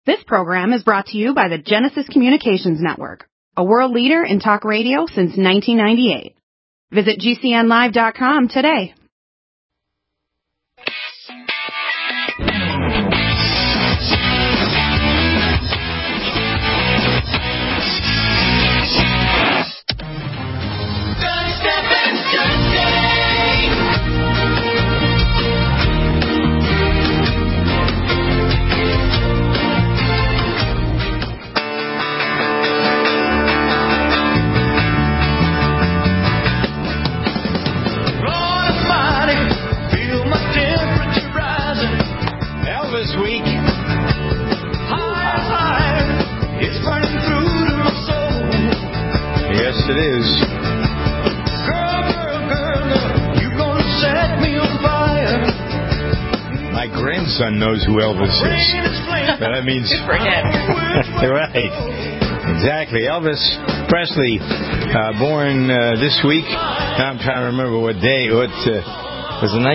This program is brought to you by the Genesis Communications Network, a world leader in talk radio since 1998. Visit GCNlive.com today. It is. Girl, you gonna set me on fire. My grandson knows who Elvis is. That means good for him. Right. Exactly. Elvis Presley, born this week. Now I'm trying to remember what day. What was it?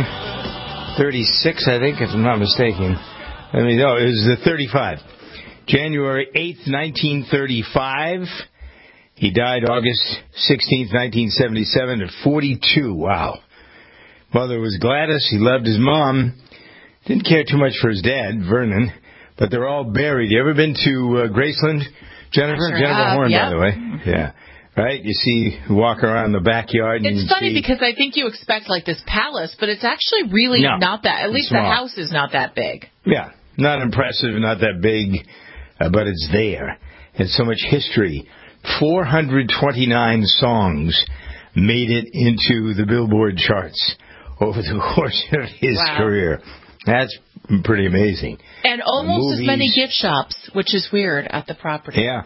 1936, I think, if I'm not mistaken. It was the 35. January 8th, 1935. He died August 16th, 1977 at 42. Wow. Mother was Gladys. He loved his mom. Didn't care too much for his dad, Vernon. But they're all buried. You ever been to Graceland, Jennifer? Sure Jennifer Horn, yeah. by the way. Yeah. Right? You see, walk around the backyard. And it's funny because I think you expect like this palace, but it's actually really not that. At least small. The house is not that big. Yeah. Not impressive, not that big, but it's there. And so much history. 429 songs made it into the Billboard charts over the course of his career. That's pretty amazing. And almost as many gift shops, which is weird, at the property. Yeah.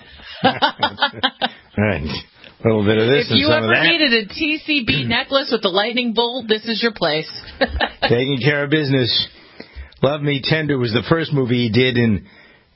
Right. A little bit of this and some of that. If you ever needed a TCB necklace with the lightning bolt, this is your place. Taking care of business. Love Me Tender was the first movie he did in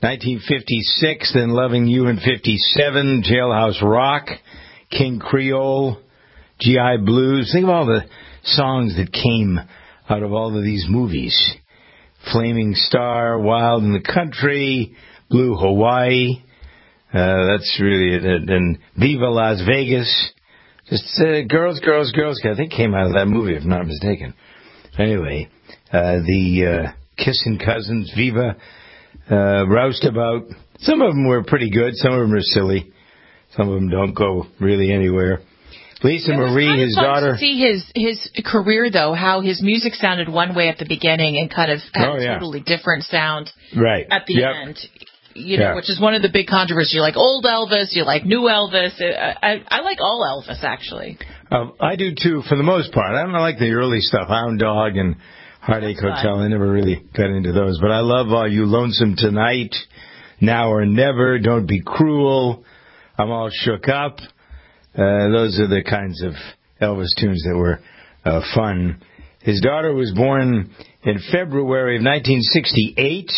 1956, then Loving You in 57, Jailhouse Rock, King Creole, G.I. Blues. Think of all the songs that came out of all of these movies. Flaming Star, Wild in the Country, Blue Hawaii. That's really it. And Viva Las Vegas. Just Girls. I think came out of that movie, if I'm not mistaken. Anyway, the Kissin' Cousins, Viva, Roustabout. Some of them were pretty good. Some of them are silly. Some of them don't go really anywhere. Lisa Marie, his daughter. To see his career, though, how his music sounded one way at the beginning and kind of had a totally different sound at the end. You know, which is one of the big controversies. You like old Elvis, you like new Elvis. I like all Elvis, actually. I do, too, for the most part. I don't like the early stuff, Hound Dog and Heartache Hotel. I never really got into those. But I love You Lonesome Tonight, Now or Never, Don't Be Cruel, I'm All Shook Up. Those are the kinds of Elvis tunes that were fun. His daughter was born in February of 1968.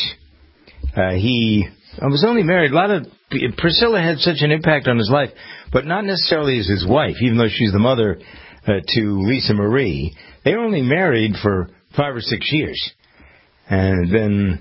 He was only married. Priscilla had such an impact on his life, but not necessarily as his wife, even though she's the mother to Lisa Marie. They were only married for 5 or 6 years. And then,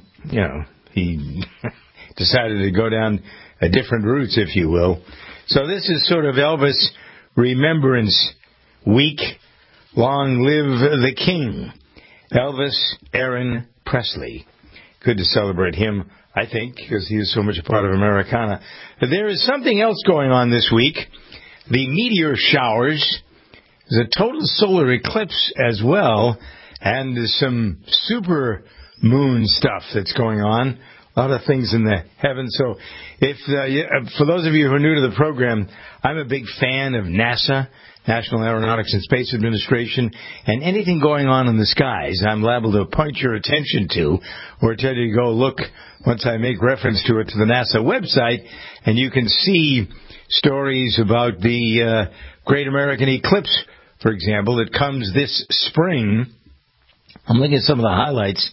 he decided to go down different routes, if you will. So this is sort of Elvis Remembrance Week. Long live the King. Elvis Aaron Presley. Good to celebrate him, I think, because he is so much a part of Americana. There is something else going on this week. The meteor showers. There's a total solar eclipse as well. And there's some super moon stuff that's going on. A lot of things in the heavens. So for those of you who are new to the program, I'm a big fan of NASA, National Aeronautics and Space Administration, and anything going on in the skies, I'm liable to point your attention to or tell you to go look, once I make reference to it, to the NASA website, and you can see stories about the Great American Eclipse, for example, that comes this spring. I'm looking at some of the highlights.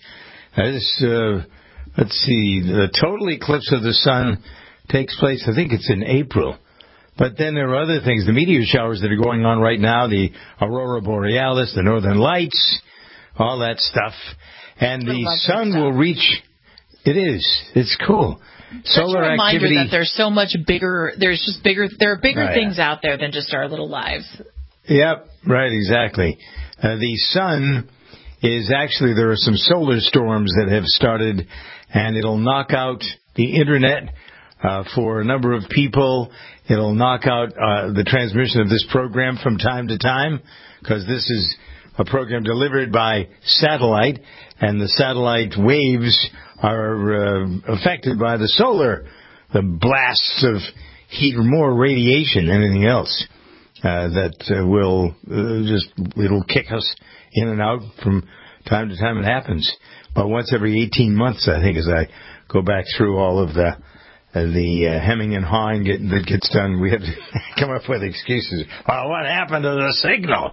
Let's see, the total eclipse of the sun takes place, I think it's in April. But then there are other things, the meteor showers that are going on right now, the Aurora Borealis, the Northern Lights, all that stuff. And the sun will reach It is. It's cool. Solar a reminder activity. That there's so much bigger. There are bigger things out there than just our little lives. Yep. Right. Exactly. The sun is actually, there are some solar storms that have started, and it'll knock out the internet for a number of people. It'll knock out the transmission of this program from time to time, because this is a program delivered by satellite, and the satellite waves are affected by the blasts of heat, or more radiation than anything else, that will it'll kick us in and out from time to time. It happens about once every 18 months, I think, as I go back through all of the hemming and hawing that gets done. We have to come up with excuses. Well, what happened to the signal?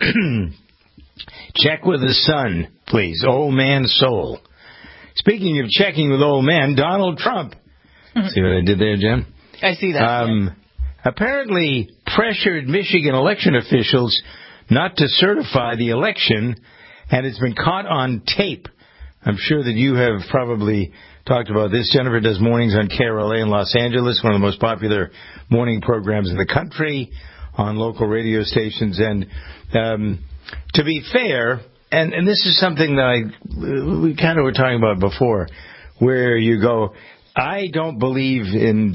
Check with the sun, please. Old man soul. Speaking of checking with old man, Donald Trump. See what I did there, Jen? I see that. Apparently pressured Michigan election officials not to certify the election, and it's been caught on tape. I'm sure that you have probably talked about this. Jennifer does mornings on KRLA in Los Angeles, one of the most popular morning programs in the country on local radio stations. And to be fair, and this is something that we kind of were talking about before, where you go, I don't believe in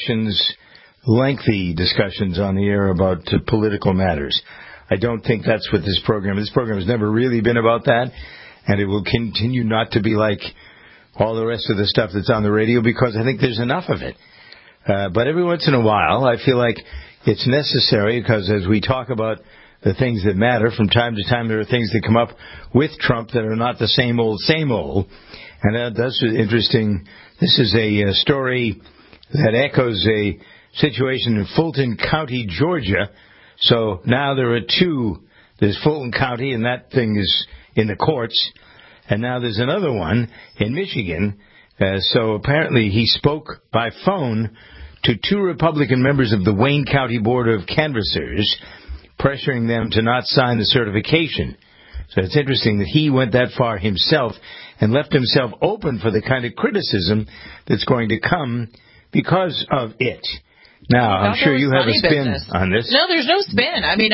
lengthy discussions on the air about political matters. I don't think that's what this program has never really been about that, and it will continue not to be like all the rest of the stuff that's on the radio, because I think there's enough of it. But every once in a while, I feel like it's necessary, because as we talk about the things that matter, from time to time there are things that come up with Trump that are not the same old. And that's interesting. This is a story that echoes a situation in Fulton County, Georgia. So now there are two. There's Fulton County, and that thing is in the courts. And now there's another one in Michigan. So apparently he spoke by phone to two Republican members of the Wayne County Board of Canvassers, pressuring them to not sign the certification. So it's interesting that he went that far himself and left himself open for the kind of criticism that's going to come because of it. Now, I'm sure you have a spin on this. No, there's no spin. I mean,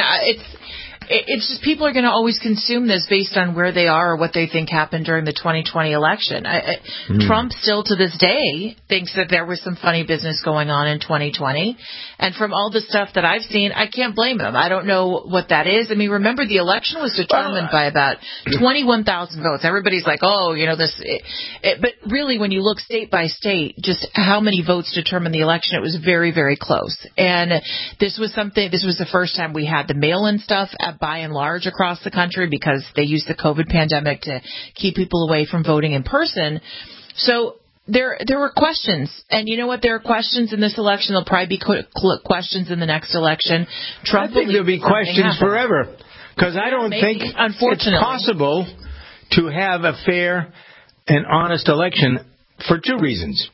it's just people are going to always consume this based on where they are or what they think happened during the 2020 election. Trump still to this day thinks that there was some funny business going on in 2020. And from all the stuff that I've seen, I can't blame him. I don't know what that is. I mean, remember, the election was determined by about 21,000 votes. Everybody's like, oh, this. But really, when you look state by state, just how many votes determined the election, it was very, very close. And this was the first time we had the mail-in stuff by and large across the country, because they used the COVID pandemic to keep people away from voting in person. So there were questions, and you know what? There are questions in this election. There'll probably be questions in the next election. Trump, I think there'll be questions forever, because I don't think it's possible to have a fair and honest election for two reasons.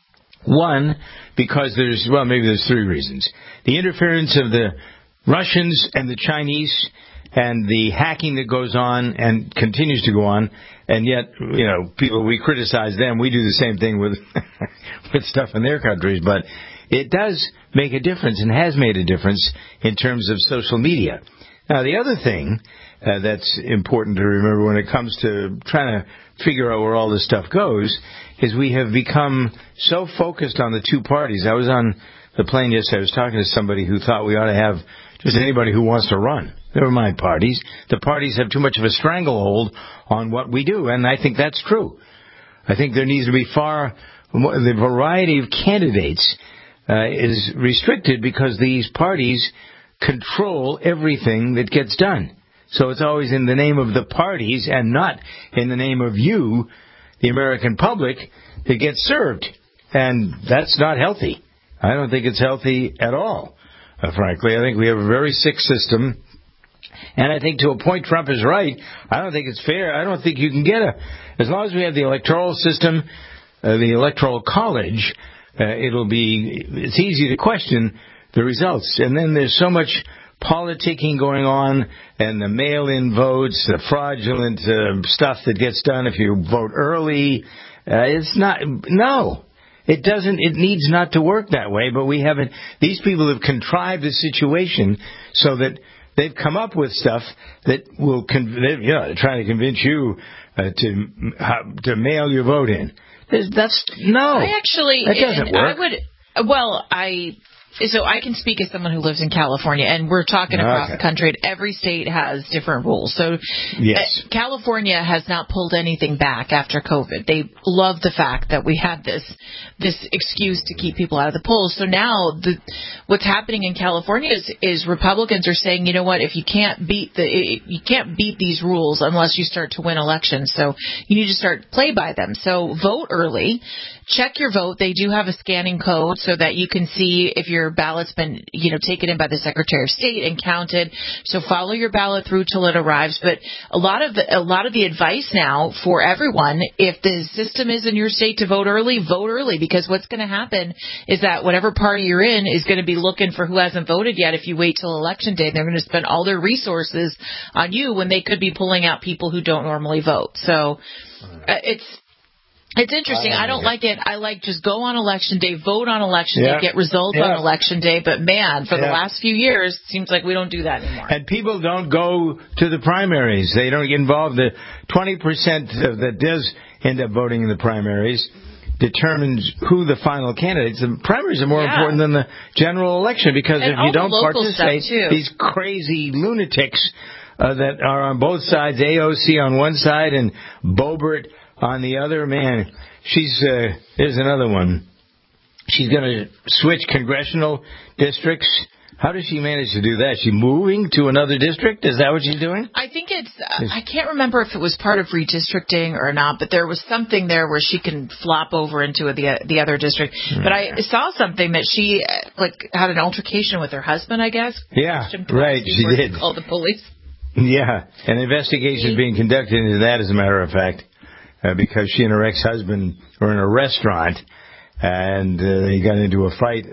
One, because maybe there's three reasons. The interference of the Russians and the Chinese, and the hacking that goes on and continues to go on, and yet, people, we criticize them. We do the same thing with with stuff in their countries, but it does make a difference, and has made a difference in terms of social media. Now, the other thing that's important to remember when it comes to trying to figure out where all this stuff goes is we have become so focused on the two parties. I was on the plane yesterday. I was talking to somebody who thought we ought to have just anybody who wants to run. Never mind parties. The parties have too much of a stranglehold on what we do, and I think that's true. I think there needs to be the variety of candidates is restricted, because these parties control everything that gets done. So it's always in the name of the parties and not in the name of you, the American public, that gets served. And that's not healthy. I don't think it's healthy at all, frankly. I think we have a very sick system. And I think to a point Trump is right. I don't think it's fair. I don't think you can as long as we have the electoral system, the electoral college, it's easy to question the results. And then there's so much politicking going on, and the mail-in votes, the fraudulent stuff that gets done if you vote early, It's not. No. It doesn't. It needs not to work that way. But we haven't. These people have contrived the situation so that they've come up with stuff that will try to convince you to mail your vote in. That doesn't work. So I can speak as someone who lives in California, and we're talking across the country, and every state has different rules. So yes. California has not pulled anything back after COVID. They love the fact that we had this excuse to keep people out of the polls. So now what's happening in California is Republicans are saying, you know what, if you can't beat these rules unless you start to win elections. So you need to start play by them. So vote early. Check your vote. They do have a scanning code so that you can see if your ballot's been, taken in by the Secretary of State and counted. So follow your ballot through till it arrives. But a lot of the advice now for everyone, if the system is in your state to vote early, because what's going to happen is that whatever party you're in is going to be looking for who hasn't voted yet. If you wait till election day, they're going to spend all their resources on you when they could be pulling out people who don't normally vote. So It's interesting. I don't like it. I like just go on election day, vote on election day, get results on election day. But, man, for the last few years, it seems like we don't do that anymore. And people don't go to the primaries. They don't get involved. The 20% that does end up voting in the primaries determines who the final candidates. The primaries are more important than the general election because if you don't participate, these crazy lunatics that are on both sides, AOC on one side and Boebert on the other, man, here's another one. She's going to switch congressional districts. How does she manage to do that? Is she moving to another district? Is that what she's doing? I think I can't remember if it was part of redistricting or not, but there was something there where she can flop over into the other district. But I saw something that she had an altercation with her husband, I guess. Yeah, right, she did. Called the police. Yeah, an investigation is being conducted into that, as a matter of fact. Because she and her ex-husband were in a restaurant, and they got into a fight.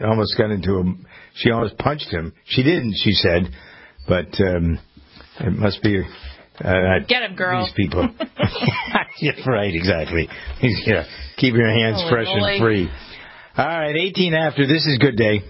She almost punched him. She didn't, she said, but it must be. Get him, girl. These people. Yeah, right, exactly. Yeah, keep your hands fresh and free. All right, 18 after. This is Good Day.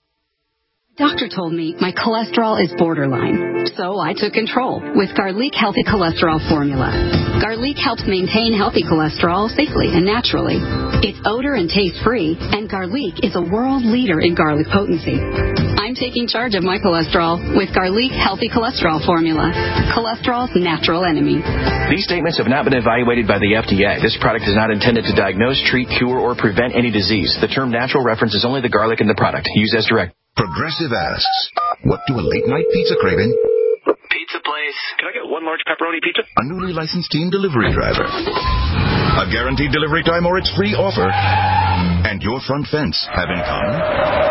Doctor told me my cholesterol is borderline, so I took control with Garlic Healthy Cholesterol Formula. Garlic helps maintain healthy cholesterol safely and naturally. It's odor and taste-free, and Garlic is a world leader in garlic potency. I'm taking charge of my cholesterol with Garlic Healthy Cholesterol Formula, cholesterol's natural enemy. These statements have not been evaluated by the FDA. This product is not intended to diagnose, treat, cure, or prevent any disease. The term natural references only the garlic in the product. Use as directed. Progressive asks, what do a late-night pizza craving? Pizza place. Can I get one large pepperoni pizza? A newly licensed team delivery driver. A guaranteed delivery time or it's free offer. And your front fence have in common?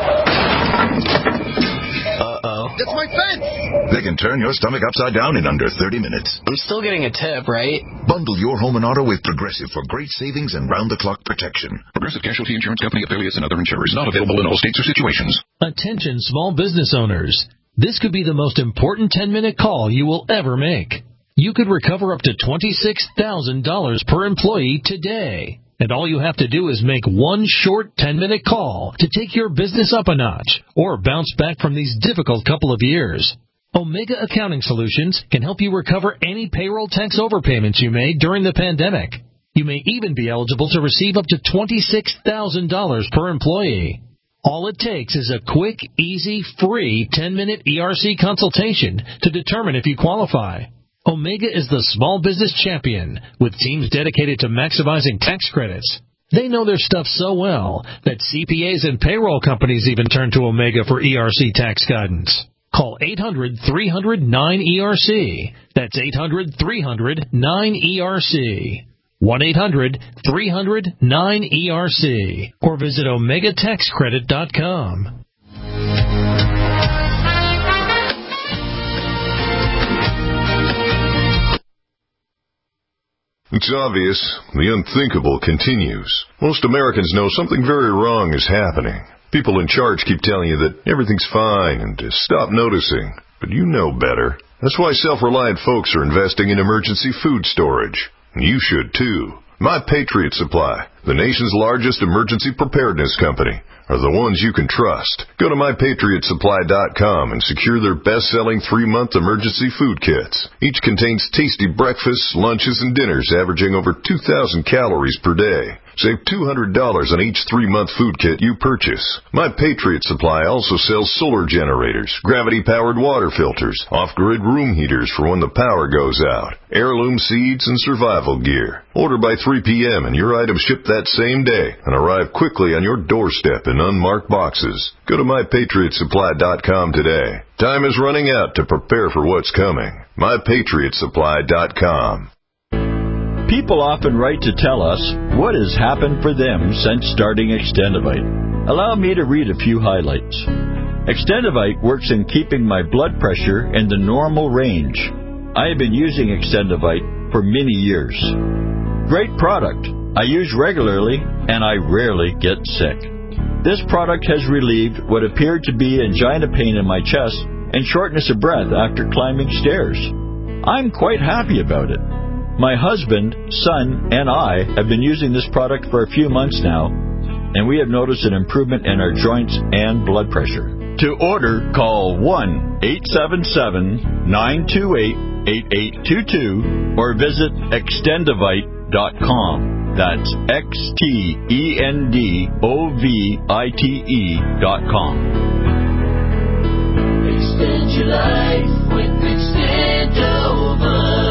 That's my fence! They can turn your stomach upside down in under 30 minutes. I'm still getting a tip, right? Bundle your home and auto with Progressive for great savings and round-the-clock protection. Progressive Casualty Insurance Company, affiliates, and other insurers. Not available in all states or situations. Attention small business owners. This could be the most important 10-minute call you will ever make. You could recover up to $26,000 per employee today. And all you have to do is make one short 10-minute call to take your business up a notch or bounce back from these difficult couple of years. Omega Accounting Solutions can help you recover any payroll tax overpayments you made during the pandemic. You may even be eligible to receive up to $26,000 per employee. All it takes is a quick, easy, free 10-minute ERC consultation to determine if you qualify. Omega is the small business champion with teams dedicated to maximizing tax credits. They know their stuff so well that CPAs and payroll companies even turn to Omega for ERC tax guidance. Call 800-300-9ERC. That's 800-300-9ERC. 1-800-300-9ERC. Or visit OmegaTaxCredit.com. It's obvious. The unthinkable continues. Most Americans know something very wrong is happening. People in charge keep telling you that everything's fine and to stop noticing. But you know better. That's why self-reliant folks are investing in emergency food storage. You should too. My Patriot Supply, the nation's largest emergency preparedness company, are the ones you can trust. Go to MyPatriotSupply.com and secure their best-selling 3-month emergency food kits. Each contains tasty breakfasts, lunches, and dinners averaging over 2,000 calories per day. Save $200 on each 3-month food kit you purchase. My Patriot Supply also sells solar generators, gravity-powered water filters, off-grid room heaters for when the power goes out, heirloom seeds, and survival gear. Order by 3 p.m. and your items ship that same day and arrive quickly on your doorstep in unmarked boxes. Go to MyPatriotSupply.com today. Time is running out to prepare for what's coming. MyPatriotSupply.com. People often write to tell us what has happened for them since starting Extendivite. Allow me to read a few highlights. Extendivite works in keeping my blood pressure in the normal range. I have been using Extendivite for many years. Great product. I use regularly and I rarely get sick. This product has relieved what appeared to be angina pain in my chest and shortness of breath after climbing stairs. I'm quite happy about it. My husband, son, and I have been using this product for a few months now, and we have noticed an improvement in our joints and blood pressure. To order, call 1-877-928-8822 or visit Extendivite.com. That's XTENDOVITE.com. Extend your life with Extendivite.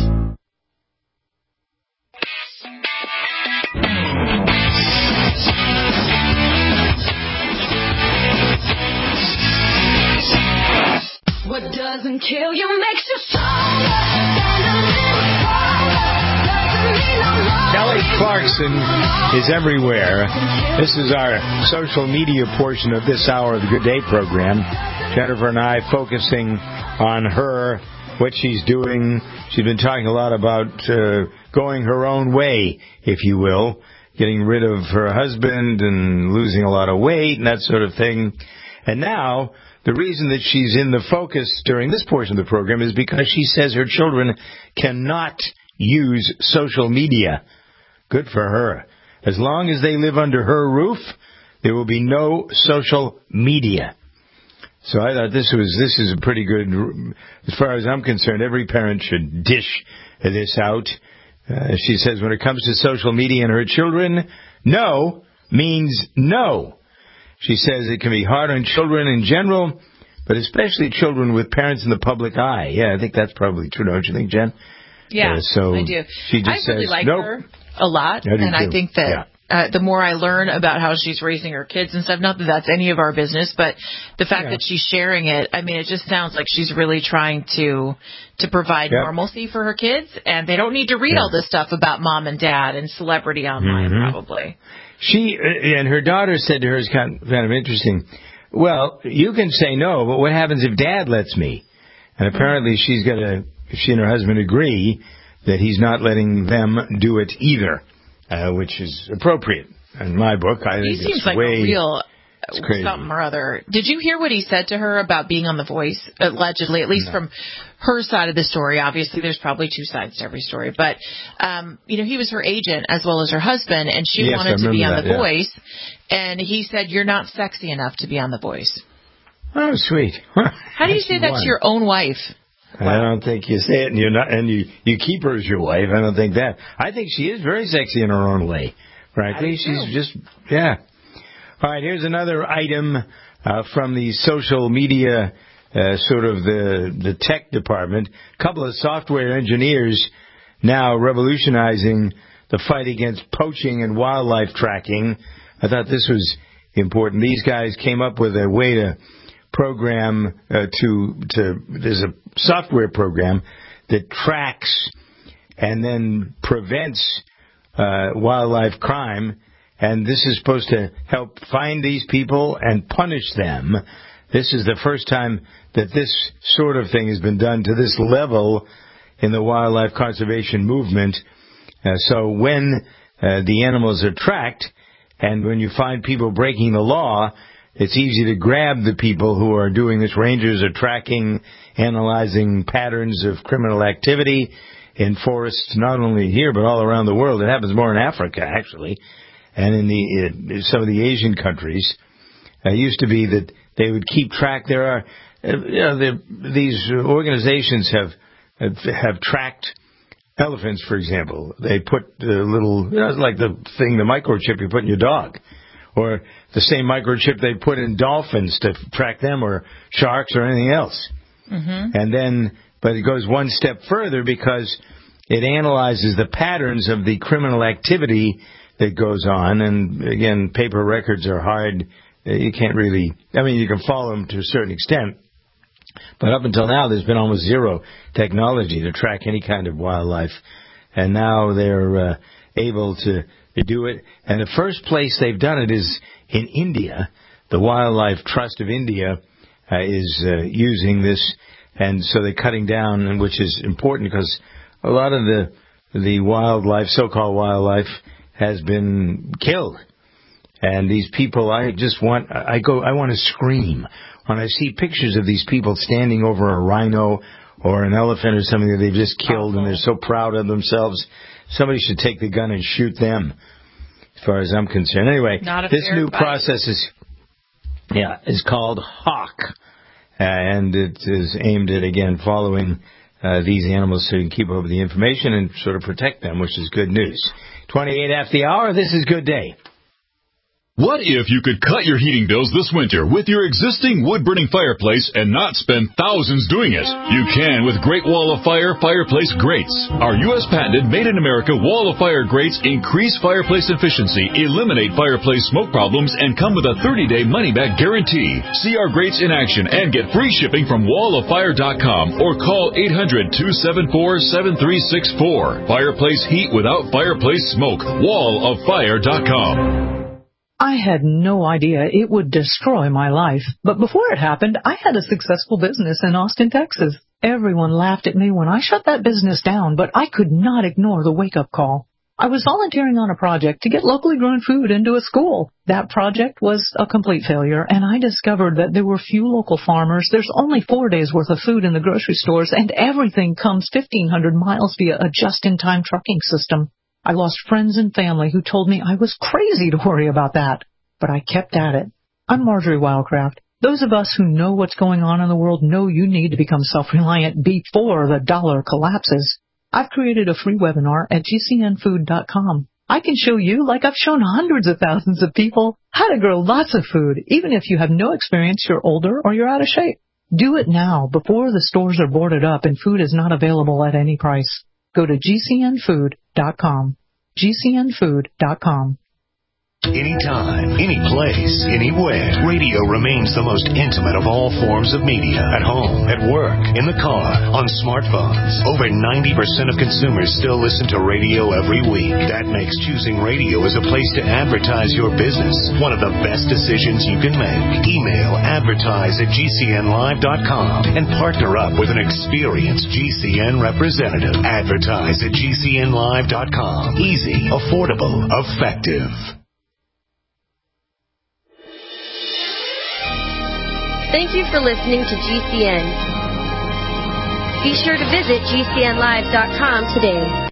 What doesn't kill you makes you stronger. Stand a little taller. Doesn't mean I'm wrong. Kelly Clarkson is everywhere. This is our social media portion of this hour of the Good Day program. Jennifer and I focusing on her, what she's doing. She's been talking a lot about going her own way, if you will, getting rid of her husband and losing a lot of weight and that sort of thing. And now, the reason that she's in the focus during this portion of the program is because she says her children cannot use social media. Good for her. As long as they live under her roof, there will be no social media. So I thought this is a pretty good, as far as I'm concerned, every parent should dish this out. She says when it comes to social media and her children, no means no. She says it can be hard on children in general, but especially children with parents in the public eye. Yeah, I think that's probably true, don't you think, Jen? Yeah, so I do. She just I really like her a lot, and I think that the more I learn about how she's raising her kids and stuff, not that that's any of our business, but the fact that she's sharing it, I mean, it just sounds like she's really trying to provide normalcy for her kids, and they don't need to read all this stuff about mom and dad and celebrity online, probably. She and her daughter said to her, it's kind of interesting, well, you can say no, but what happens if dad lets me? And apparently she and her husband agree that he's not letting them do it either, which is appropriate in my book. I think he seems like a real something or other. Did you hear what he said to her about being on The Voice, allegedly, at least from her side of the story? Obviously, there's probably two sides to every story. But, he was her agent as well as her husband, and she wanted to be on The Voice. And he said, you're not sexy enough to be on The Voice. Oh, sweet. How do you say that to your own wife? I don't think you say it, and you're not, and you keep her as your wife. I don't think that. I think she is very sexy in her own way. Frankly, she's just, All right, here's another item from the social media, sort of the tech department. A couple of software engineers now revolutionizing the fight against poaching and wildlife tracking. I thought this was important. These guys came up with a way to program there's a software program that tracks and then prevents wildlife crime. And this is supposed to help find these people and punish them. This is the first time that this sort of thing has been done to this level in the wildlife conservation movement. So when the animals are tracked and when you find people breaking the law, it's easy to grab the people who are doing this. Rangers are tracking, analyzing patterns of criminal activity, in forests, not only here, but all around the world. It happens more in Africa, actually, and in some of the Asian countries. It used to be that they would keep track. There are, these organizations have tracked elephants, for example. They put little, like the microchip you put in your dog, or the same microchip they put in dolphins to track them, or sharks, or anything else. Mm-hmm. And then, but it goes one step further because it analyzes the patterns of the criminal activity that goes on. And again, paper records are hard. You can't really, you can follow them to a certain extent. But up until now, there's been almost zero technology to track any kind of wildlife. And now they're able to do it. And the first place they've done it is in India. The Wildlife Trust of India is using this. And so they're cutting down, which is important because a lot of the wildlife, so-called wildlife, has been killed. And these people, I want to scream when I see pictures of these people standing over a rhino or an elephant or something that they've just killed, and they're so proud of themselves. Somebody should take the gun and shoot them, as far as I'm concerned. Anyway, this new process is called HAWK, and it is aimed at, again, following these animals so you can keep up with the information and sort of protect them, which is good news. 28 after the hour, this is Good Day. What if you could cut your heating bills this winter with your existing wood-burning fireplace and not spend thousands doing it? You can with Great Wall of Fire fireplace grates. Our U.S. patented made-in-America Wall of Fire grates increase fireplace efficiency, eliminate fireplace smoke problems, and come with a 30-day money-back guarantee. See our grates in action and get free shipping from walloffire.com or call 800-274-7364. Fireplace heat without fireplace smoke. walloffire.com. I had no idea it would destroy my life. But before it happened, I had a successful business in Austin, Texas. Everyone laughed at me when I shut that business down, but I could not ignore the wake-up call. I was volunteering on a project to get locally grown food into a school. That project was a complete failure, and I discovered that there were few local farmers. There's only 4 days' worth of food in the grocery stores, and everything comes 1,500 miles via a just-in-time trucking system. I lost friends and family who told me I was crazy to worry about that, but I kept at it. I'm Marjorie Wildcraft. Those of us who know what's going on in the world know you need to become self-reliant before the dollar collapses. I've created a free webinar at gcnfood.com. I can show you, like I've shown hundreds of thousands of people, how to grow lots of food, even if you have no experience, you're older, or you're out of shape. Do it now, before the stores are boarded up and food is not available at any price. Go to gcnfood.com. gcnfood.com. Anytime, any place, anywhere. Radio remains the most intimate of all forms of media. At home, at work, in the car, on smartphones. Over 90% of consumers still listen to radio every week. That makes choosing radio as a place to advertise your business one of the best decisions you can make. Email advertise@gcnlive.com and partner up with an experienced GCN representative. Advertise at gcnlive.com. Easy, affordable, effective. Thank you for listening to GCN. Be sure to visit GCNlive.com today.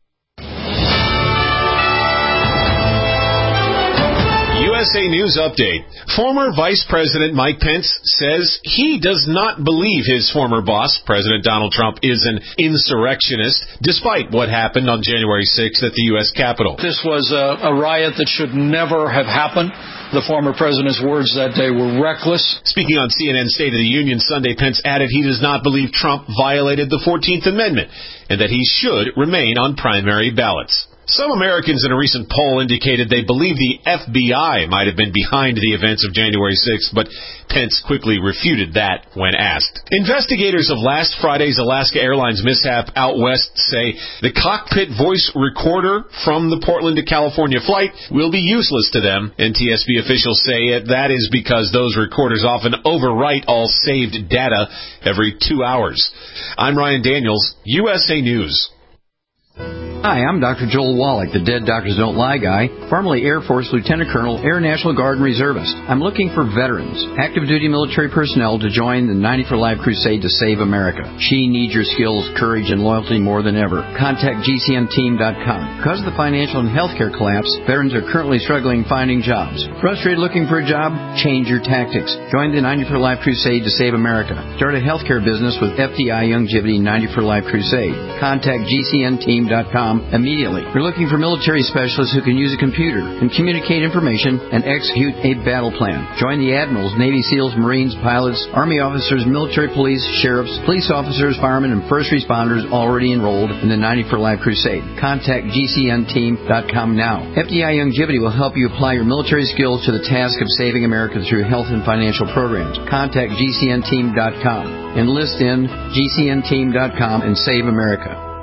USA News Update. Former Vice President Mike Pence says he does not believe his former boss, President Donald Trump, is an insurrectionist, despite what happened on January 6th at the U.S. Capitol. This was a riot that should never have happened. The former president's words that day were reckless. Speaking on CNN's State of the Union Sunday, Pence added he does not believe Trump violated the 14th Amendment and that he should remain on primary ballots. Some Americans in a recent poll indicated they believe the FBI might have been behind the events of January 6th, but Pence quickly refuted that when asked. Investigators of last Friday's Alaska Airlines mishap out west say the cockpit voice recorder from the Portland to California flight will be useless to them. NTSB officials say that is because those recorders often overwrite all saved data every 2 hours. I'm Ryan Daniels, USA News. Hi, I'm Dr. Joel Wallach, the Dead Doctors Don't Lie guy, formerly Air Force Lieutenant Colonel, Air National Guard and Reservist. I'm looking for veterans, active duty military personnel to join the 90 for Life crusade to save America. She needs your skills, courage, and loyalty more than ever. Contact GCNteam.com. Because of the financial and healthcare collapse, veterans are currently struggling finding jobs. Frustrated looking for a job? Change your tactics. Join the 90 for Life crusade to save America. Start a healthcare business with FDI Youngevity 90 for Life crusade. Contact GCNteam.com immediately. We're looking for military specialists who can use a computer and communicate information and execute a battle plan. Join the admirals, Navy SEALs, Marines, pilots, Army officers, military police, sheriffs, police officers, firemen, and first responders already enrolled in the 90 for Life crusade. Contact GCNteam.com now. FDI Youngevity will help you apply your military skills to the task of saving America through health and financial programs. Contact GCNteam.com. Enlist in GCNteam.com and save America.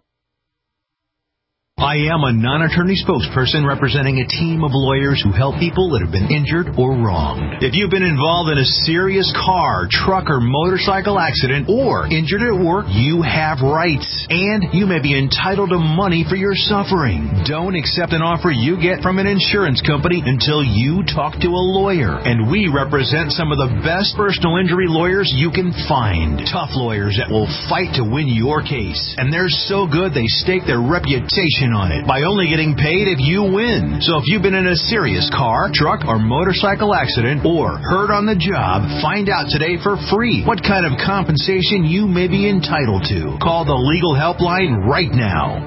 I am a non-attorney spokesperson representing a team of lawyers who help people that have been injured or wronged. If you've been involved in a serious car, truck, or motorcycle accident or injured at work, you have rights, and you may be entitled to money for your suffering. Don't accept an offer you get from an insurance company until you talk to a lawyer. And we represent some of the best personal injury lawyers you can find. Tough lawyers that will fight to win your case. And they're so good they stake their reputation on it by only getting paid if you win. So if you've been in a serious car, truck, or motorcycle accident or hurt on the job, find out today for free what kind of compensation you may be entitled to. Call the legal helpline right now.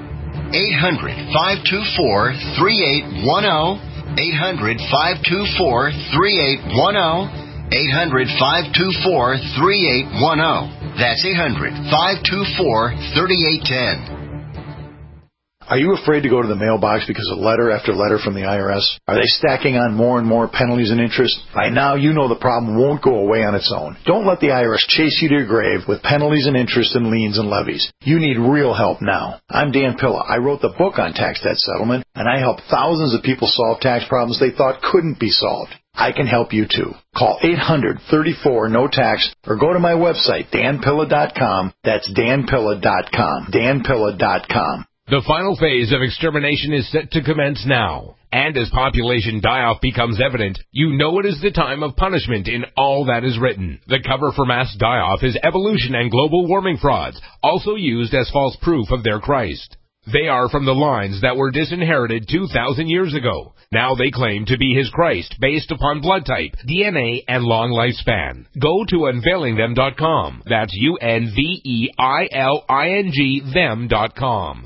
800-524-3810. 800-524-3810. 800-524-3810. That's 800-524-3810. Are you afraid to go to the mailbox because of letter after letter from the IRS? Are they stacking on more and more penalties and interest? By now, you know the problem won't go away on its own. Don't let the IRS chase you to your grave with penalties and interest and liens and levies. You need real help now. I'm Dan Pilla. I wrote the book on tax debt settlement, and I help thousands of people solve tax problems they thought couldn't be solved. I can help you too. Call 800-34-NO-TAX or go to my website, danpilla.com. That's danpilla.com. danpilla.com. The final phase of extermination is set to commence now. And as population die-off becomes evident, you know it is the time of punishment in all that is written. The cover for mass die-off is evolution and global warming frauds, also used as false proof of their Christ. They are from the lines that were disinherited 2,000 years ago. Now they claim to be his Christ based upon blood type, DNA, and long lifespan. Go to unveilingthem.com. That's UNVEILING them.com.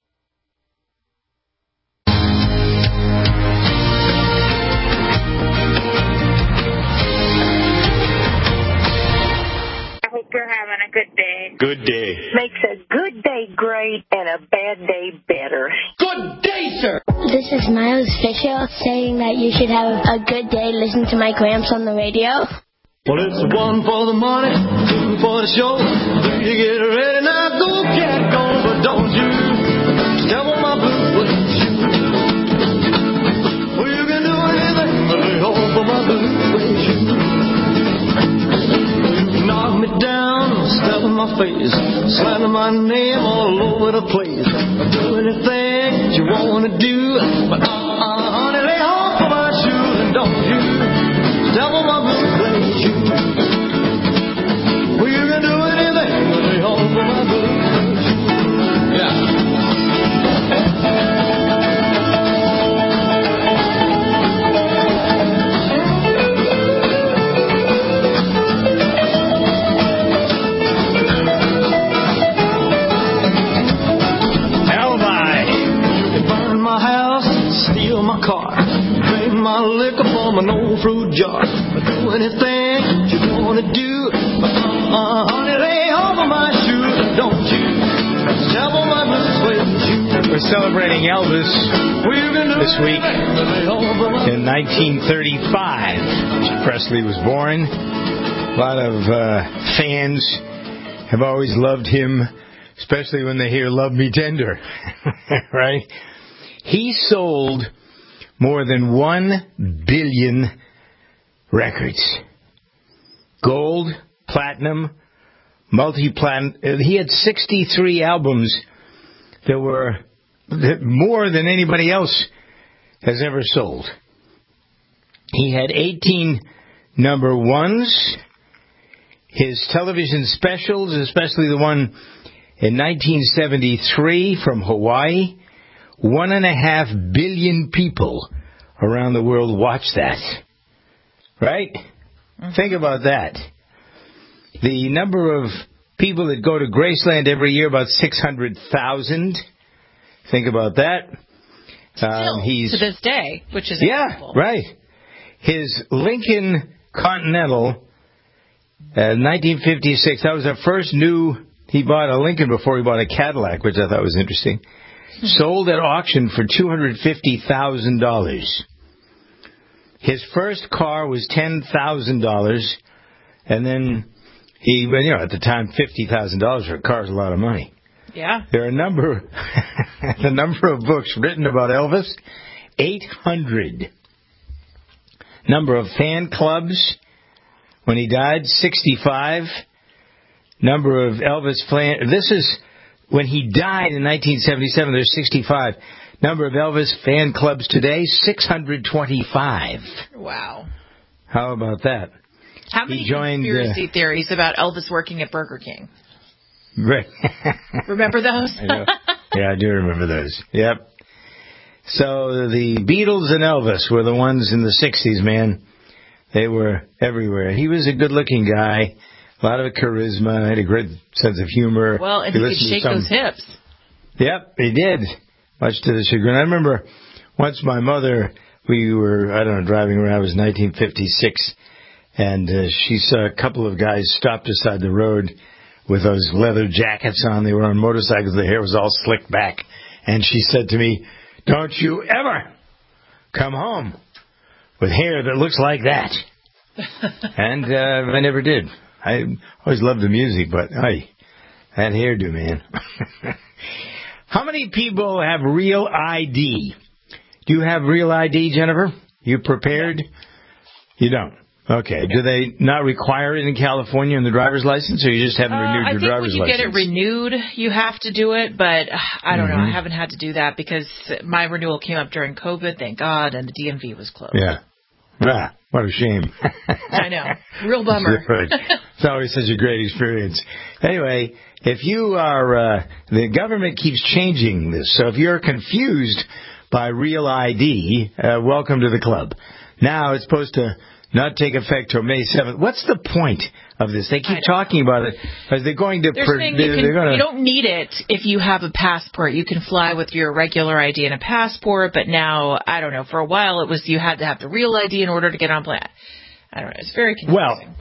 You're having a good day. Good day. Makes a good day great and a bad day better. Good day, sir. This is Miles Fisher saying that you should have a good day listening to my Gramps on the radio. Well, it's one for the money, two for the show. You get ready now, go, cat, go, but don't you step on my blue suede shoe. Well, you can do anything but lay home for my blue suede shoe. Knock me down, step in my face, slamming my name all over the place. Do anything you wanna do, but honey, lay off of my shoes and don't you step on my blue suede shoe. Well, you can do anything, but lay off of my blue suede shoe. Yeah. Car, drink my liquor from an old fruit jar. Do anything you wanna do, honey, lay over my shoes, don't you step on my blue suede shoes. We're celebrating Elvis this week in 1935. Presley was born. A lot of fans have always loved him, especially when they hear "Love Me Tender," right? He sold more than 1 billion records. Gold, platinum, multi-platinum. He had 63 albums that were more than anybody else has ever sold. He had 18 number ones. His television specials, especially the one in 1973 from Hawaii, 1.5 billion people around the world watched that. Right? Mm-hmm. Think about that. The number of people that go to Graceland every year, about 600,000. Think about that. Still, to this day, which is incredible. Yeah, right. His Lincoln Continental, 1956, that was the first he bought a Lincoln before he bought a Cadillac, which I thought was interesting. Sold at auction for $250,000. His first car was $10,000, and then at the time, $50,000 for a car is a lot of money. Yeah. There are the number of books written about Elvis, 800. Number of fan clubs when he died, 65. Number of Elvis this is when he died in 1977, there's 65. Number of Elvis fan clubs today, 625. Wow. How about that? How many conspiracy theories about Elvis working at Burger King? Right. Remember those? I know. Yeah, I do remember those. Yep. So the Beatles and Elvis were the ones in the 60s, man. They were everywhere. He was a good-looking guy, a lot of charisma, had a great sense of humor. Well, and he could shake those hips. Yep, he did, much to the chagrin. I remember once my mother, we were, driving around, it was 1956, and she saw a couple of guys stopped beside the road with those leather jackets on. They were on motorcycles. Their hair was all slicked back. And she said to me, "Don't you ever come home with hair that looks like that." And I never did. I always loved the music, but that hairdo, man. How many people have real ID? Do you have real ID, Jennifer? You prepared? You don't. Okay. Do they not require it in California in the driver's license, or you just haven't renewed your driver's license? I think when you get it renewed, you have to do it, but I don't know. I haven't had to do that because my renewal came up during COVID, thank God, and the DMV was closed. Yeah. Ah, what a shame. I know. Real bummer. It's always such a great experience. Anyway, if you are, the government keeps changing this, so if you're confused by real ID, welcome to the club. Now it's supposed to not take effect till May 7th. What's the point of this? They keep talking about it. Are they going to... They're saying you don't need it if you have a passport. You can fly with your regular ID and a passport, but now, I don't know, for a while it was you had to have the real ID in order to get on plane. I don't know. It's very confusing. Well,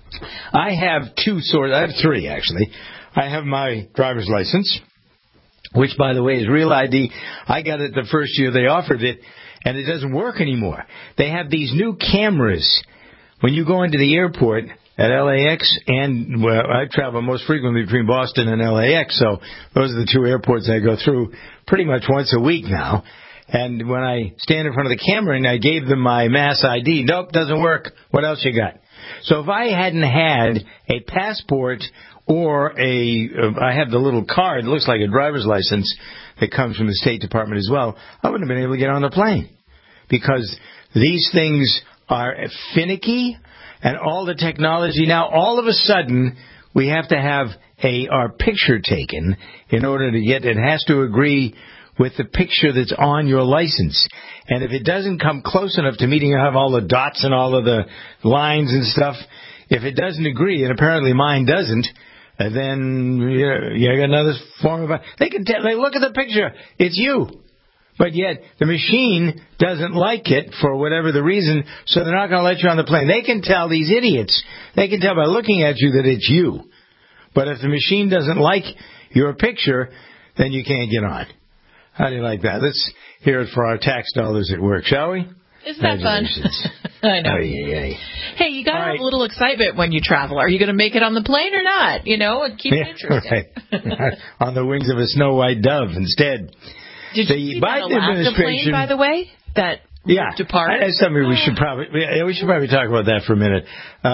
I have I have three, actually. I have my driver's license, which, by the way, is real ID. I got it the first year they offered it, and it doesn't work anymore. They have these new cameras. When you go into the airport at LAX, and I travel most frequently between Boston and LAX, so those are the two airports I go through pretty much once a week now. And when I stand in front of the camera and I gave them my mass ID, nope, doesn't work. What else you got? So if I hadn't had a passport or I have the little card, it looks like a driver's license that comes from the State Department as well, I wouldn't have been able to get on the plane. Because these things are finicky, and all the technology now, all of a sudden, we have to have our picture taken in order to get, it has to agree with the picture that's on your license. And if it doesn't come close enough to meeting, you have all the dots and all of the lines and stuff. If it doesn't agree, and apparently mine doesn't, then you got another form of... They look at the picture. It's you. But yet the machine doesn't like it for whatever the reason, so they're not going to let you on the plane. They can tell, these idiots, they can tell by looking at you that it's you. But if the machine doesn't like your picture, then you can't get on. How do you like that? Let's hear it for our tax dollars at work, shall we? Isn't that fun? I know. Hey, you got to have a little excitement when you travel. Are you going to make it on the plane or not? Keep it interesting. Right. On the wings of a snow white dove instead. Did you see that Alaska plane, by the way, that ripped apart. That's something we should probably talk about that for a minute.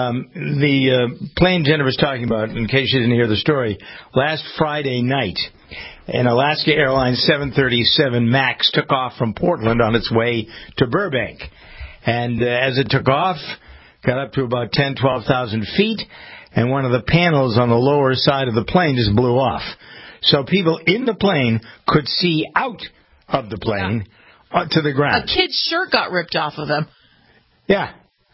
The plane Jennifer was talking about, in case you didn't hear the story, last Friday night, an Alaska Airlines 737 MAX took off from Portland on its way to Burbank. And as it took off, got up to about 12,000 feet, and one of the panels on the lower side of the plane just blew off. So people in the plane could see out of the plane to the ground. A kid's shirt got ripped off of him. Yeah.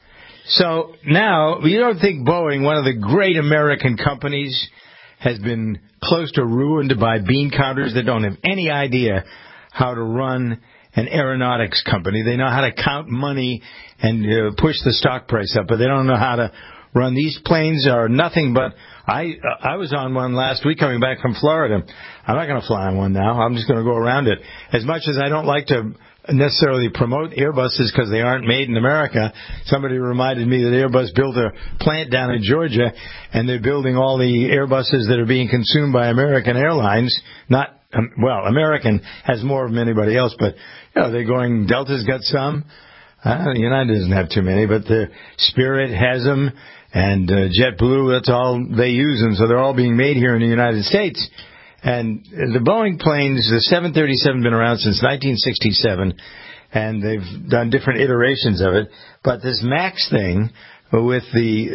So now, you don't think Boeing, one of the great American companies, has been close to ruined by bean counters that don't have any idea how to run an aeronautics company. They know how to count money and push the stock price up, but they don't know how to run. These planes are nothing but... I was on one last week coming back from Florida. I'm not going to fly on one now. I'm just going to go around it. As much as I don't like to necessarily promote Airbuses because they aren't made in America, somebody reminded me that Airbus built a plant down in Georgia, and they're building all the Airbuses that are being consumed by American Airlines. Not, well, American has more than anybody else, but they're going, Delta's got some. United doesn't have too many, but the Spirit has them. And JetBlue, that's all they use them, so they're all being made here in the United States. And the Boeing planes, the 737, have been around since 1967, and they've done different iterations of it. But this MAX thing, with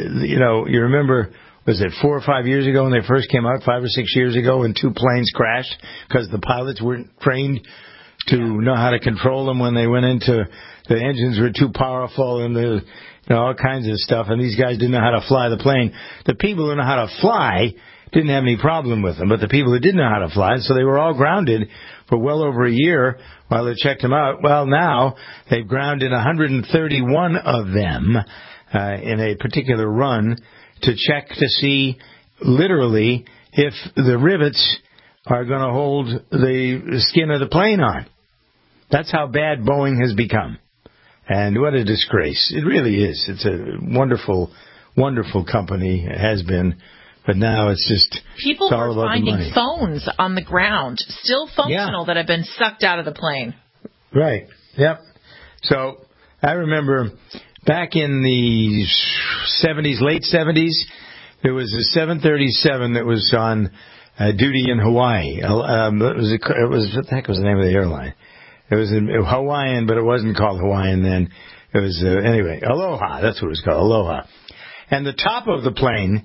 you remember, was it 4 or 5 years ago when they first came out, 5 or 6 years ago, when 2 planes crashed because the pilots weren't trained to know how to control them when they went into, the engines were too powerful and all kinds of stuff, and these guys didn't know how to fly the plane. The people who know how to fly didn't have any problem with them, but the people who didn't know how to fly, so they were all grounded for well over a year while they checked them out. Well, now they've grounded 131 of them in a particular run to check to see, literally, if the rivets are going to hold the skin of the plane on. That's how bad Boeing has become. And what a disgrace. It really is. It's a wonderful, wonderful company. It has been. But now it's just... People are finding phones on the ground, still functional, that have been sucked out of the plane. Right. Yep. So I remember back in the 70s, late 70s, there was a 737 that was on duty in Hawaii. What the heck was the name of the airline? It was Hawaiian, but it wasn't called Hawaiian then. It was, anyway, Aloha. That's what it was called, Aloha. And the top of the plane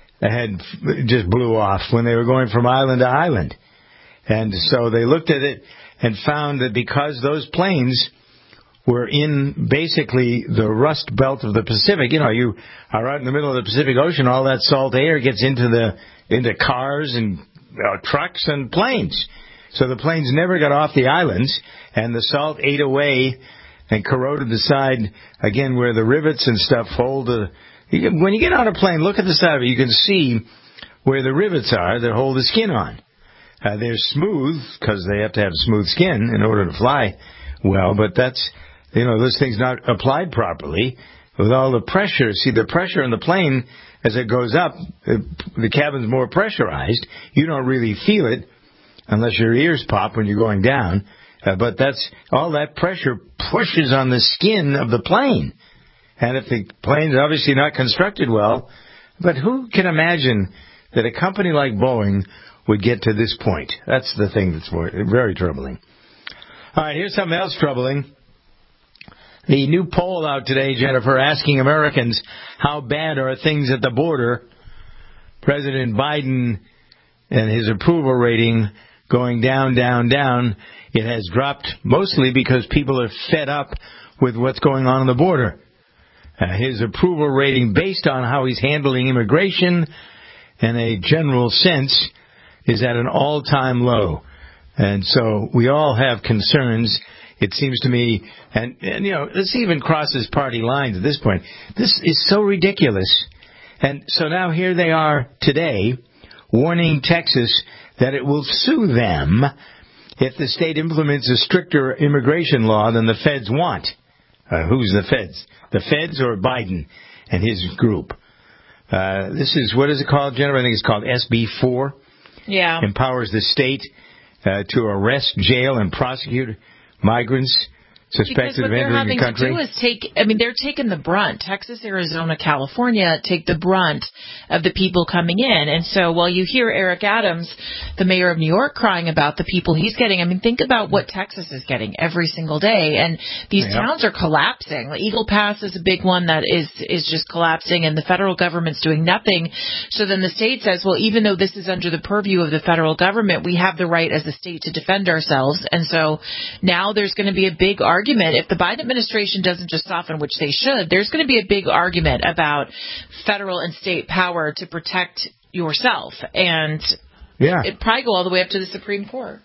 just blew off when they were going from island to island. And so they looked at it and found that because those planes were in basically the rust belt of the Pacific, you are out in the middle of the Pacific Ocean, all that salt air gets into cars and trucks and planes. So the planes never got off the islands, and the salt ate away and corroded the side, again, where the rivets and stuff hold. When you get on a plane, look at the side of it. You can see where the rivets are that hold the skin on. They're smooth, because they have to have smooth skin in order to fly well, but that's, this thing's not applied properly with all the pressure. See, the pressure in the plane, as it goes up, the cabin's more pressurized. You don't really feel it unless your ears pop when you're going down. But that's all that pressure pushes on the skin of the plane. And if the plane's obviously not constructed well, but who can imagine that a company like Boeing would get to this point? That's the thing that's very troubling. All right, here's something else troubling. The new poll out today, Jennifer, asking Americans how bad are things at the border. President Biden and his approval rating going down, down, down. It has dropped mostly because people are fed up with what's going on the border. His approval rating, based on how he's handling immigration in a general sense, is at an all-time low. And so we all have concerns, it seems to me, and this even crosses party lines at this point. This is so ridiculous. And so now here they are today, warning Texas that it will sue them if the state implements a stricter immigration law than the feds want. Who's the feds? The feds or Biden and his group? This is, what is it called, Jennifer? I think it's called SB 4. Yeah. Empowers the state to arrest, jail, and prosecute migrants suspected of entering the country? Because what they're having to do is they're taking the brunt. Texas, Arizona, California take the brunt of the people coming in. And so while you hear Eric Adams, the mayor of New York, crying about the people he's getting, think about what Texas is getting every single day. And these towns are collapsing. Eagle Pass is a big one that is just collapsing, and the federal government's doing nothing. So then the state says, well, even though this is under the purview of the federal government, we have the right as a state to defend ourselves. And so now there's going to be a big argument. If the Biden administration doesn't just soften, which they should, there's going to be a big argument about federal and state power to protect yourself. And it'd probably go all the way up to the Supreme Court.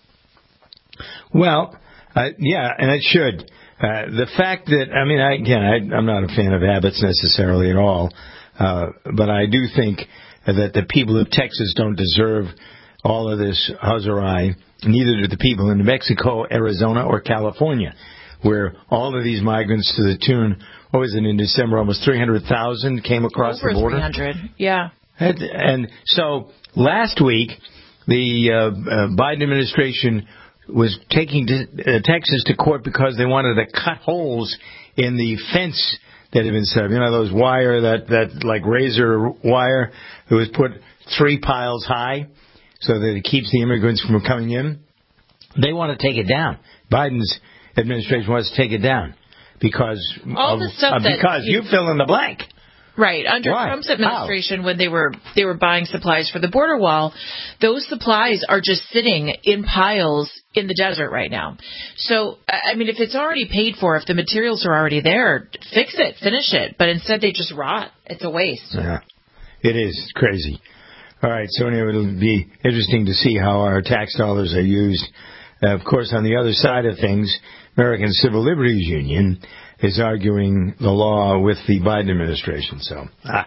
Well, and it should. The fact that, I'm not a fan of Abbott's necessarily at all, but I do think that the people of Texas don't deserve all of this huzzarai. Neither do the people in New Mexico, Arizona, or California, where all of these migrants to the tune, what was it, in December, almost 300,000 came across the border? Over 300, yeah. And so last week, the Biden administration was taking Texas to court because they wanted to cut holes in the fence that had been set up. Those wire, that like razor wire that was put 3 piles high so that it keeps the immigrants from coming in. They want to take it down. Biden's administration wants to take it down because you fill in the blank. Right. Under Trump's administration, when they were buying supplies for the border wall, those supplies are just sitting in piles in the desert right now. So, if it's already paid for, if the materials are already there, fix it, finish it. But instead they just rot. It's a waste. Yeah, it is crazy. All right, so anyway, it'll be interesting to see how our tax dollars are used. Of course, on the other side of things, American Civil Liberties Union is arguing the law with the Biden administration. So,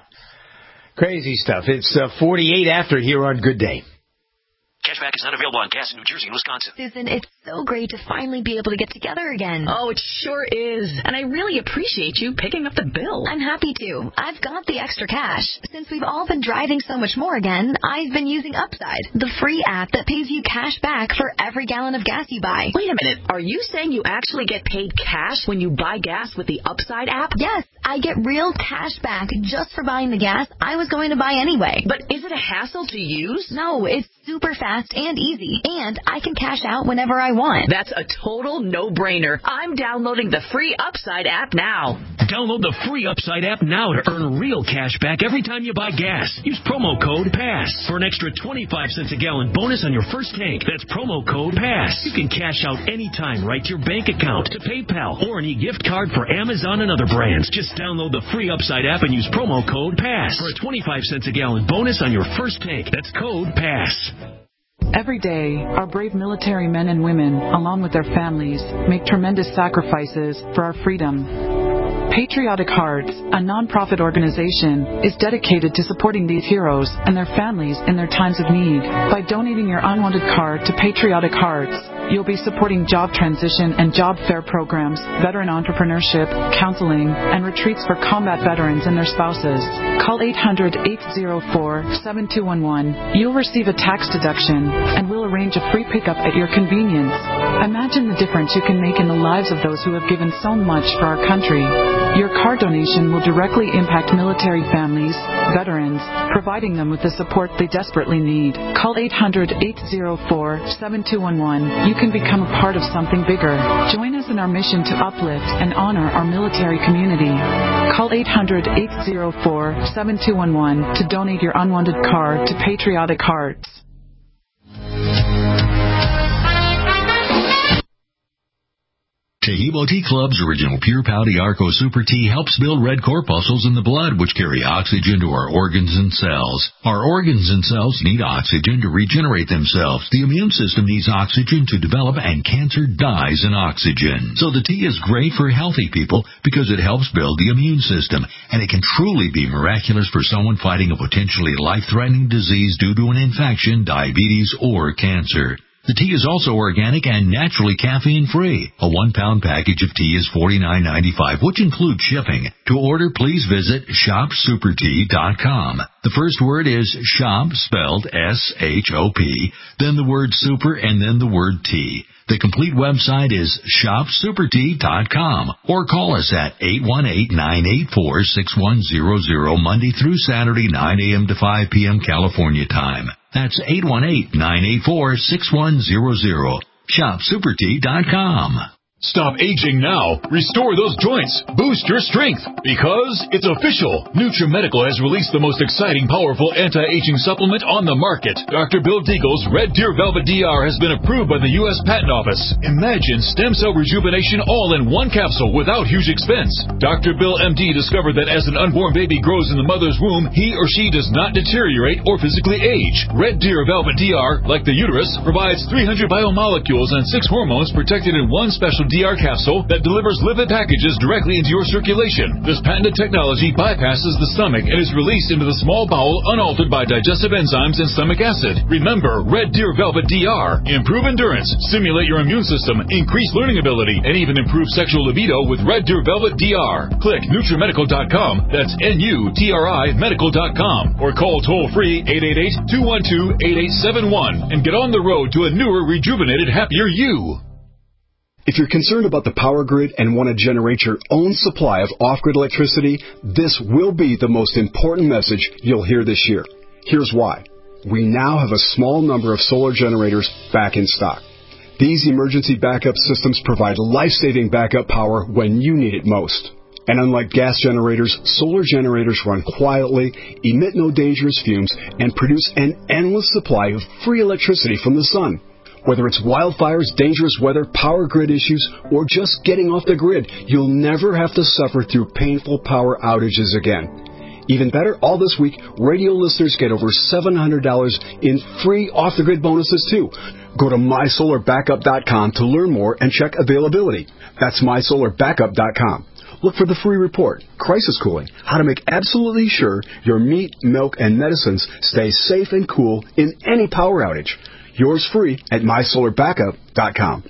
crazy stuff. It's 48 after here on Good Day. Cashback is not available on gas in New Jersey and Wisconsin. Susan, it's so great to finally be able to get together again. Oh, it sure is. And I really appreciate you picking up the bill. I'm happy to. I've got the extra cash. Since we've all been driving so much more again, I've been using Upside, the free app that pays you cash back for every gallon of gas you buy. Wait a minute. Are you saying you actually get paid cash when you buy gas with the Upside app? Yes. I get real cash back just for buying the gas I was going to buy anyway. But is it a hassle to use? No, it's super fast and easy, and I can cash out whenever I want. That's a total no-brainer. I'm downloading the free Upside app now. Download the free Upside app now to earn real cash back every time you buy gas. Use promo code PASS for an extra 25 cents a gallon bonus on your first tank. That's promo code PASS. You can cash out anytime right to your bank account, to PayPal, or an e-gift card for Amazon and other brands. Just download the free Upside app and use promo code PASS for a 25 cents a gallon bonus on your first tank. That's code PASS. Every day, our brave military men and women, along with their families, make tremendous sacrifices for our freedom. Patriotic Hearts, a nonprofit organization, is dedicated to supporting these heroes and their families in their times of need. By donating your unwanted card to Patriotic Hearts, you'll be supporting job transition and job fair programs, veteran entrepreneurship, counseling, and retreats for combat veterans and their spouses. Call 800-804-7211. You'll receive a tax deduction, and we'll arrange a free pickup at your convenience. Imagine the difference you can make in the lives of those who have given so much for our country. Your car donation will directly impact military families, veterans, providing them with the support they desperately need. Call 800-804-7211. You can become a part of something bigger. Join us in our mission to uplift and honor our military community. Call 800-804-7211 to donate your unwanted car to Patriotic Hearts. Chehibo Tea Club's original Pure Pouty Arco Super Tea helps build red corpuscles in the blood, which carry oxygen to our organs and cells. Our organs and cells need oxygen to regenerate themselves. The immune system needs oxygen to develop, and cancer dies in oxygen. So the tea is great for healthy people because it helps build the immune system, and it can truly be miraculous for someone fighting a potentially life-threatening disease due to an infection, diabetes, or cancer. The tea is also organic and naturally caffeine-free. A 1-pound package of tea is $49.95, which includes shipping. To order, please visit shopsupertea.com. The first word is shop, spelled S-H-O-P, then the word super, and then the word tea. The complete website is shopsupertea.com or call us at 818-984-6100 Monday through Saturday, 9 a.m. to 5 p.m. California time. That's 818-984-6100. shopsupertea.com. Stop aging now. Restore those joints. Boost your strength. Because it's official. NutriMedical has released the most exciting, powerful anti-aging supplement on the market. Dr. Bill Deagle's Red Deer Velvet DR has been approved by the U.S. Patent Office. Imagine stem cell rejuvenation all in one capsule without huge expense. Dr. Bill MD discovered that as an unborn baby grows in the mother's womb, he or she does not deteriorate or physically age. Red Deer Velvet DR, like the uterus, provides 300 biomolecules and 6 hormones protected in one special DR capsule that delivers lipid packages directly into your circulation. This patented technology bypasses the stomach and is released into the small bowel unaltered by digestive enzymes and stomach acid. Remember, Red Deer Velvet DR. Improve endurance, stimulate your immune system, increase learning ability, and even improve sexual libido with Red Deer Velvet DR. Click NutriMedical.com. That's NUTRI Medical.com. Or call toll-free 888-212-8871 and get on the road to a newer, rejuvenated, happier you. If you're concerned about the power grid and want to generate your own supply of off-grid electricity, this will be the most important message you'll hear this year. Here's why. We now have a small number of solar generators back in stock. These emergency backup systems provide life-saving backup power when you need it most. And unlike gas generators, solar generators run quietly, emit no dangerous fumes, and produce an endless supply of free electricity from the sun. Whether it's wildfires, dangerous weather, power grid issues, or just getting off the grid, you'll never have to suffer through painful power outages again. Even better, all this week, radio listeners get over $700 in free off-the-grid bonuses, too. Go to MySolarBackup.com to learn more and check availability. That's MySolarBackup.com. Look for the free report, Crisis Cooling, how to make absolutely sure your meat, milk, and medicines stay safe and cool in any power outage. Yours free at MySolarBackup.com.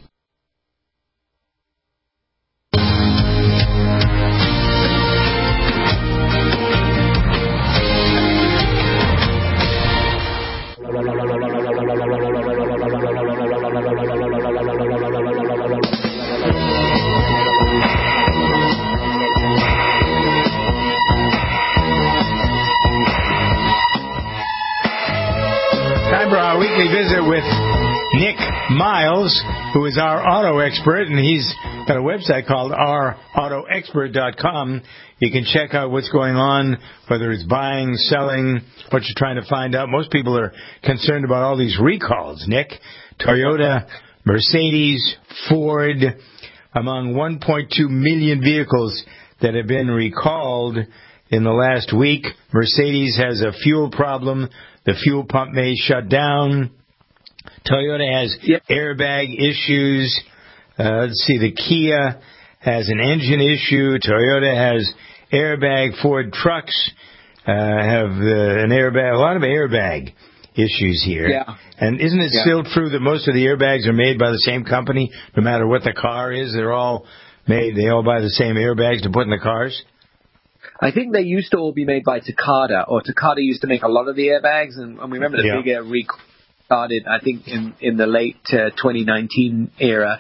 Time for our weekly visit with Nick Miles, who is our auto expert, and he's got a website called ourautoexpert.com. You can check out what's going on, whether it's buying, selling, what you're trying to find out. Most people are concerned about all these recalls, Nick. Toyota, Mercedes, Ford, among 1.2 million vehicles that have been recalled in the last week. Mercedes has a fuel problem. The fuel pump may shut down. Toyota has airbag issues. Let's see, the Kia has an engine issue. Toyota has airbag. Ford trucks have an airbag. A lot of airbag issues here. Yeah. And isn't it still true that most of the airbags are made by the same company, no matter what the car is? They're all made. They all buy the same airbags to put in the cars? I think they used to all be made by Takata, or Takata used to make a lot of the airbags, and we remember the big recall started, I think, in the late 2019 era.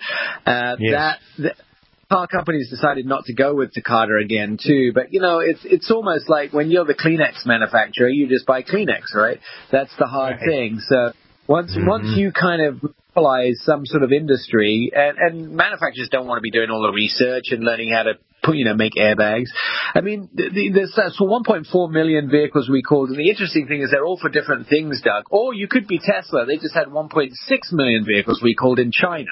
The car companies decided not to go with Takata again, too. But, you know, it's almost like when you're the Kleenex manufacturer, you just buy Kleenex, right? That's the hard thing. So once you kind of monopolize some sort of industry, and manufacturers don't want to be doing all the research and learning how to make airbags. I mean, there's 1.4 million vehicles recalled, and the interesting thing is they're all for different things, Doug. Or you could be Tesla. They just had 1.6 million vehicles recalled in China,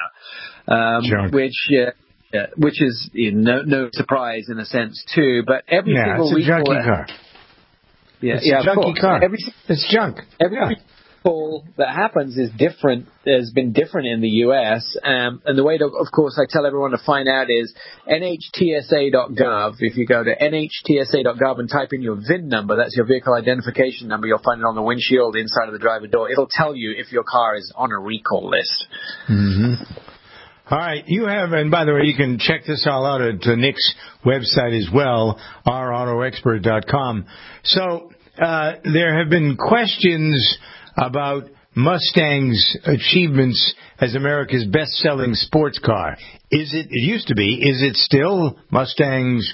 which is no surprise in a sense too. But every single it's a junky car. It's a junky car. It's junk. Every recall that happens is different. Has been different in the U.S. And the way, of course, I tell everyone to find out is NHTSA.gov. If you go to NHTSA.gov and type in your VIN number, that's your vehicle identification number, you'll find it on the windshield inside of the driver door. It'll tell you if your car is on a recall list. Mm-hmm. All right, you have, and by the way, you can check this all out at Nick's website as well, ourautoexpert.com. So there have been questions about Mustang's achievements as America's best-selling sports car. It used to be, is it still Mustang's,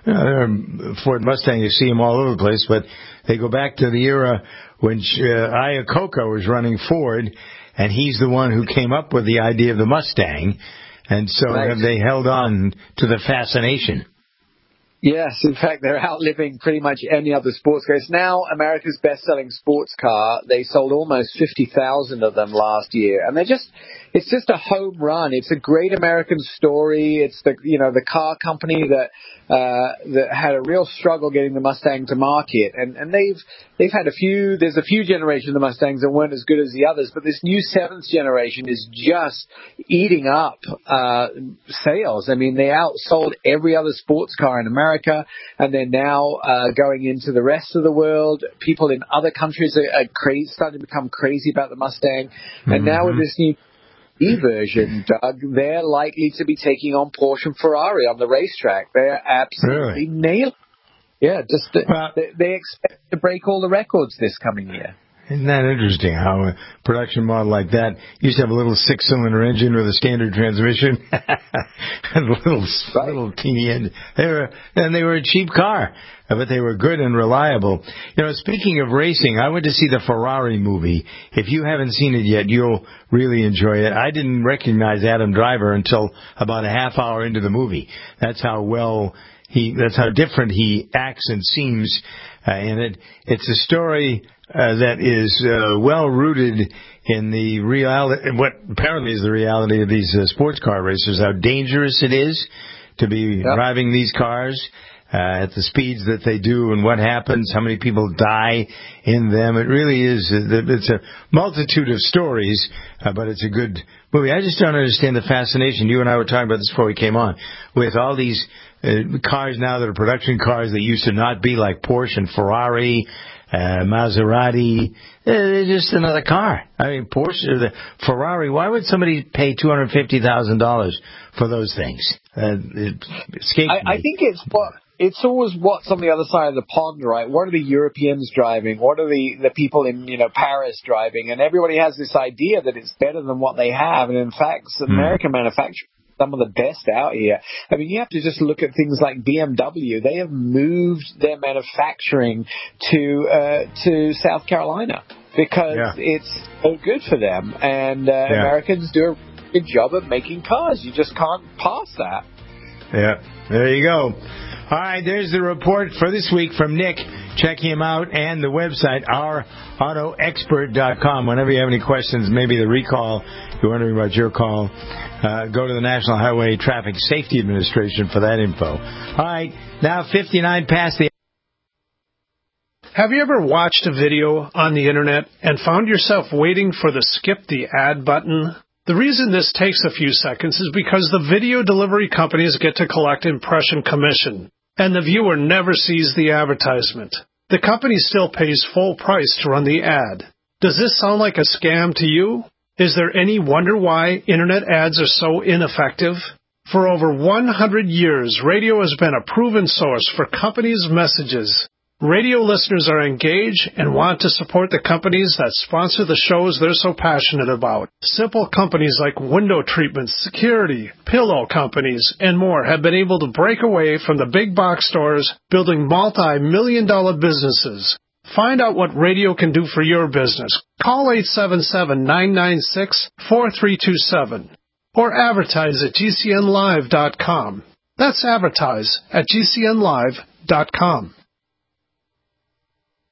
Ford Mustang, you see them all over the place, but they go back to the era when Iacocca was running Ford, and he's the one who came up with the idea of the Mustang, and so have they held on to the fascination. Yes, in fact, they're outliving pretty much any other sports car. It's now America's best-selling sports car. They sold almost 50,000 of them last year, and it's just a home run. It's a great American story. It's the car company that had a real struggle getting the Mustang to market, and they've had there's a few generations of the Mustangs that weren't as good as the others, but this new 7th generation is just eating up sales. I mean, they outsold every other sports car in America, and they're now going into the rest of the world. People in other countries are starting to become crazy about the Mustang, and now with this new E-version, Doug, they're likely to be taking on Porsche and Ferrari on the racetrack. They're absolutely nailing it. Yeah, they expect to break all the records this coming year. Isn't that interesting how a production model like that used to have a little 6-cylinder engine with a standard transmission and a little teeny engine. They were a cheap car, but they were good and reliable. Speaking of racing, I went to see the Ferrari movie. If you haven't seen it yet, you'll really enjoy it. I didn't recognize Adam Driver until about a half hour into the movie. That's how different he acts and seems in it. It's a story that is well rooted in the reality, what apparently is the reality of these sports car racers, how dangerous it is to be driving these cars at the speeds that they do, and what happens, how many people die in them. It really is, it's a multitude of stories, but it's a good movie. I just don't understand the fascination. You and I were talking about this before we came on, with all these cars now that are production cars that used to not be, like Porsche and Ferrari, Maserati. They're just another car. I mean, Porsche, Ferrari, why would somebody pay $250,000 for those things? It escaped me. I think it's always what's on the other side of the pond, right? What are the Europeans driving? What are the people in Paris driving? And everybody has this idea that it's better than what they have. And in fact, American manufacturers, some of the best out here. I mean, you have to just look at things like BMW. They have moved their manufacturing to South Carolina because it's so good for them. And Americans do a good job of making cars. You just can't pass that. Yeah, there you go. All right, there's the report for this week from Nick. Check him out and the website, ourautoexpert.com. Whenever you have any questions, maybe the recall, you're wondering about your call, go to the National Highway Traffic Safety Administration for that info. All right, now 59 past the... Have you ever watched a video on the Internet and found yourself waiting for the skip the ad button? The reason this takes a few seconds is because the video delivery companies get to collect impression commission, and the viewer never sees the advertisement. The company still pays full price to run the ad. Does this sound like a scam to you? Is there any wonder why Internet ads are so ineffective? For over 100 years, radio has been a proven source for companies' messages. Radio listeners are engaged and want to support the companies that sponsor the shows they're so passionate about. Simple companies like window treatments, security, pillow companies, and more have been able to break away from the big box stores, building multi-million-dollar businesses. Find out what radio can do for your business. Call 877-996-4327 or advertise at GCNlive.com. That's advertise at GCNlive.com.